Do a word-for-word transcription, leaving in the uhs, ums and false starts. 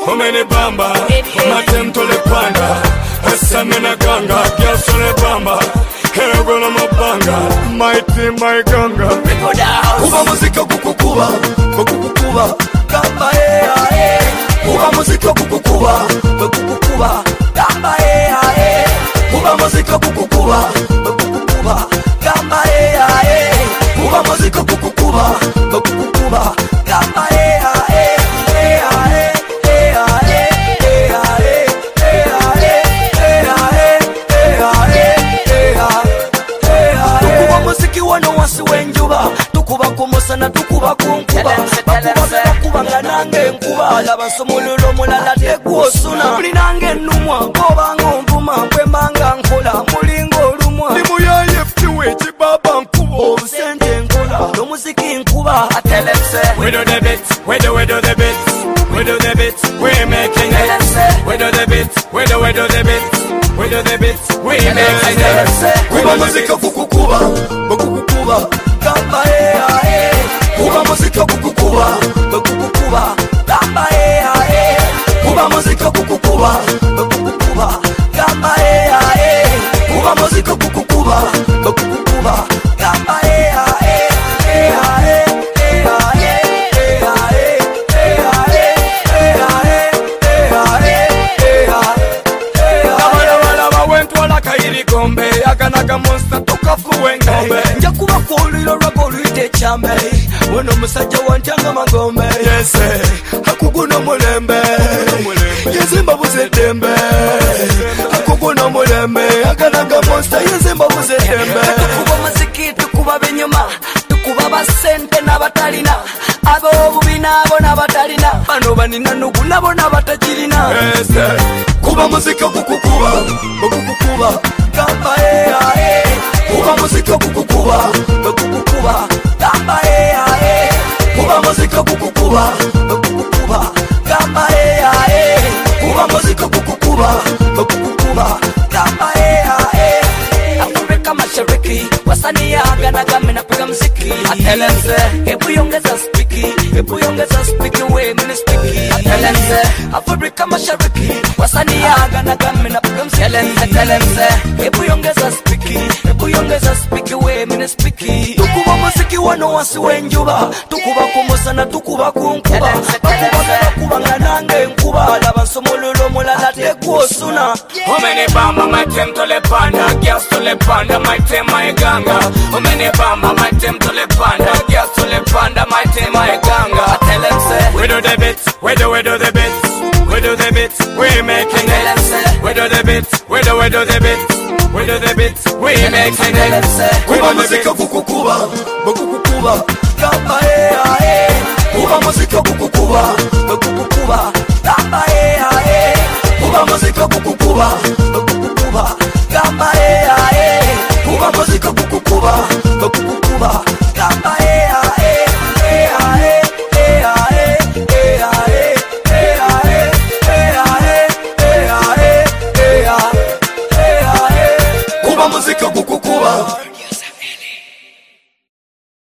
Umeni bamba, matem tole panda. Esamena ganga, gyasole bamba. Hego na mabanga, mighty my ganga. Kuba muzika kukukuba, kukukuba, kamba eh eh. Kuba muzika kukukuba, kukukuba, kamba eh eh. Kuba muzika kukukuba, kukukuba, kamba eh eh. Kuba muzika kukukuba, kukukuba, kamba eh eh. Wano wasi wenjuba tukuba kumusana tukuba kunkuba bakuba bakubanga nange nkuba laba somululo mulala tekuosuna muli nange nnumwa ngobanga onvuma mbwembanga nkola mulingo olumwa ndimuyaye ftiwe kibaba nkuba obusente nkola n'omuziki nkuba atelese we do the bits we do we do the bits we do the bits we making it we do the bits we do we do the bits we do the bits we making it kuba muzika kukukuba kukukuba kamba eh eh. Kuba muzika kukukuba kukukuba kamba eh eh. Kuba muzika kukukuba kukukuba kamba eh eh. Kuba muzika kukukuba kukukuba kamba eh eh. Akanaga monster tukafuwe ngombe nja kuba kuuliro lwako luyite chambe wano musajja wantanga magombe yes hakuguno mulembe yezimba buzeddembe hakuguno mulembe akanaga monster yezimba buzeddembe tukuba muziki tukuba binyuma tukuba basente n'abatalina ab'obubi n'abo n'abatalina bano banina nugu nabo n'abatakirina yes kuba muziki kukukuba kukukuba kamba eh eh. Kuba muzika kukukuba kukukuba kamba eh eh. Kuba muzika kukukuba kukukuba kamba eh eh. Kuba muzika kukukuba kukukuba kamba eh eh. Afrika Mashariki wasanii agana kama napiga muziki atelenze hebu yongeza spiki hebu yongeza spiki we mimi spiki atelenze Afrika Mashariki wasanii agana kama napiga muziki atelenze hebu yongeza spiki hebu yongeza spiki we mimi spiki tukuba muziki wano wasi wenjuba tukuba kumusana tukuba kunkuba bakuba kubanga nange nkuba laba somululo mulala tekuosuna Umeni bamba matem tole panda gas tole panda matem my ganga Umeni bamba matem tole panda gas tole panda matem my ganga atelenze we do the bits we do we do the bits we do the bits we making it we do the bits we do we do the bits we do the bits we making it kuba muzika kukukuba kukukuba kamba eh eh. Kuba muzika kukukuba kukukuba kamba eh eh. Kuba muzika kukukuba kukukuba